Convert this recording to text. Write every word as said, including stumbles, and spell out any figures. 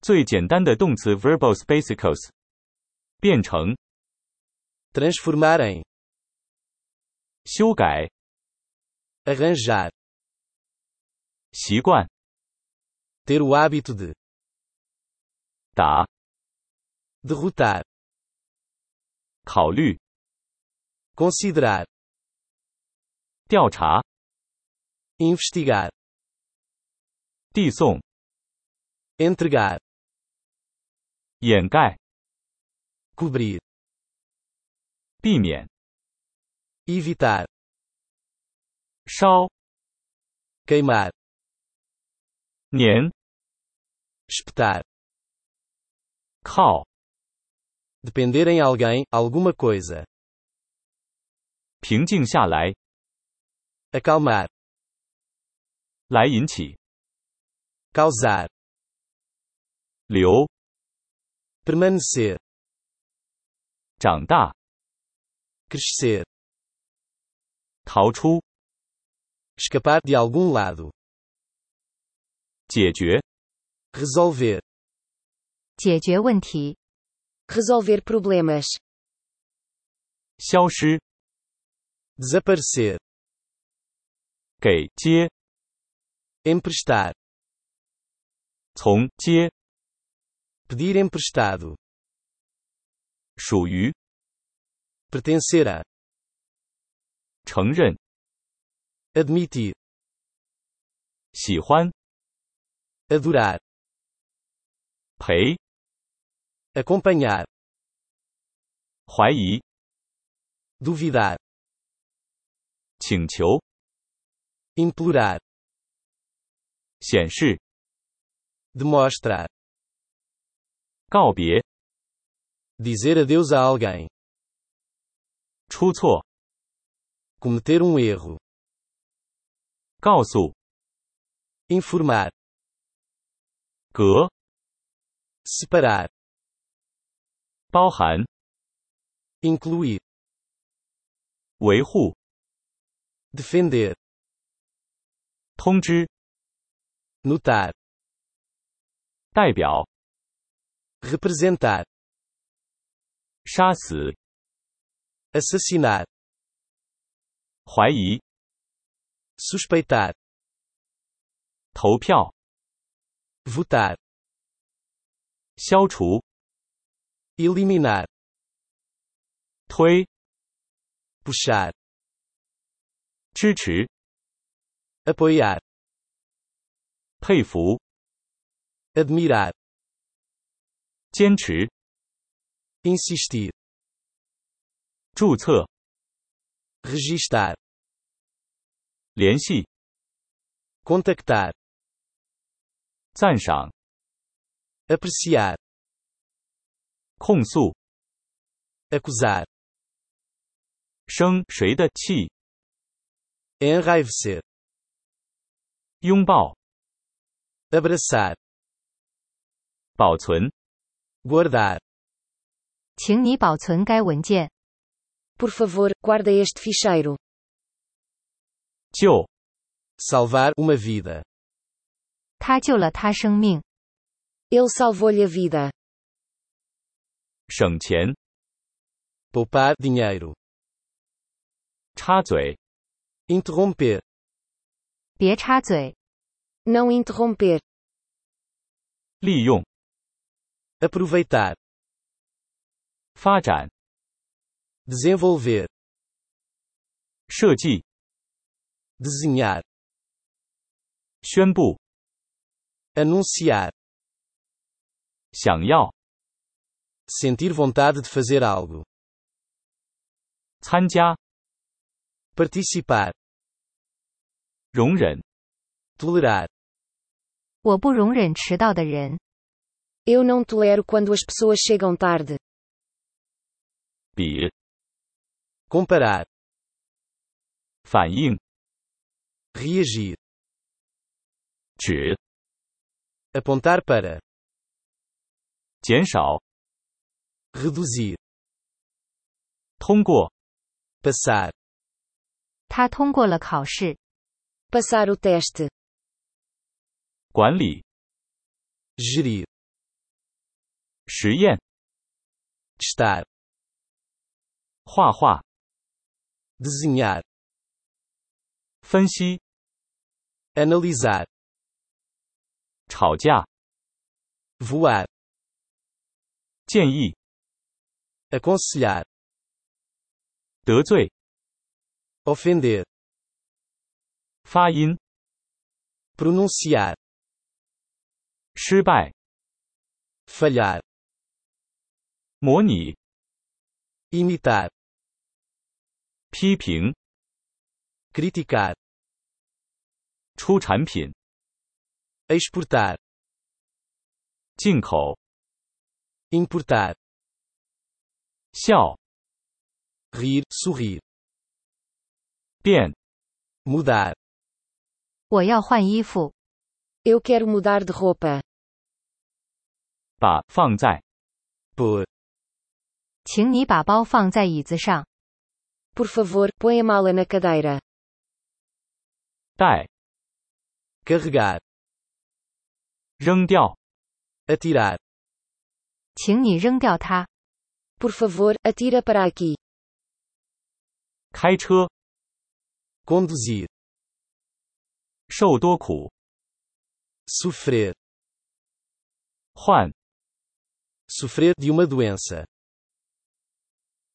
最简单的动词 verbose basicals 变成 transformar em, 修改 arranjar, 习惯 ter o hábito de, 打 derrotar, 考虑 considerar, 调查 investigar, 递送 entregar, 掩盖 cobrir, 避免 evitar, 烧 queimar, 粘 espetar, 靠 depender em alguém, alguma coisa, 平静下来 acalmar, 来引起 causar, 留 permanecer, 长大 crescer, 逃出 escapar de algum lado, 解决 resolver, 解决问题， resolver problemas, 消失 desaparecer, 给接 emprestar, 从接 pedir emprestado, 属于 pertencer a, 承认 admitir, 喜欢 adorar, 陪 acompanhar, 怀疑 duvidar, 请求 implorar, 显示 demonstrar, 告别 dizer adeus a alguém, 出错 cometer um erro, 告诉 informar, 隔 separar, 包含 incluir, 维护 defender, 通知 notar, 代表 representar, 杀死 assassinar, 怀疑 suspeitar, 投票 votar, 消除 eliminar, 推 puxar, 支持 apoiar, 佩服 admirar, 坚持 insistir, 注册 registar, 联系 contactar, 赞赏 apreciar, 控诉 acusar, 生谁的气 enraivecer, 拥抱 abraçar, 保存 guardar, 请你保存该文件。 por favor, guarda este ficheiro, 救 salvar uma vida, 他救了他生命， ele salvou-lhe a vida, 省钱 poupar dinheiro, 插嘴 interromper, 别插嘴， não interromper, 利用 aproveitar, 发展 desenvolver, 设计 desenhar, 宣布 anunciar, 想要 sentir vontade de fazer algo, 参加 participar, 容忍 tolerar, 我不容忍迟到的人， eu não tolero quando as pessoas chegam tarde, 比 comparar, 反应 reagir, 指 apontar para, 减少 reduzir, 通过 passar, 他通过了考试， passar o teste, 管理 gerir, 实验、 testar, 画画、 desenhar, 分析、 analisar, 吵架、 voar, 建议、 aconselhar, 得罪、 ofender, 发音、 pronunciar, 失败、 falhar, 模拟、 imitar, 批评、 criticar, 出产品、 exportar, 进口、 importar, 笑、 rir, sorrir, 变、 mudar, 我要换衣服。 Eu quero mudar de roupa. 把放在、 pôr, 请你把包放在椅子上。 Por favor, põe a mala na cadeira. 带、 carregar, 扔掉、 atirar, 请你扔掉它。 Por favor, atira para aqui. 开车、 conduzir, 受多苦、 sofrer, 患、 sofrer de uma doença,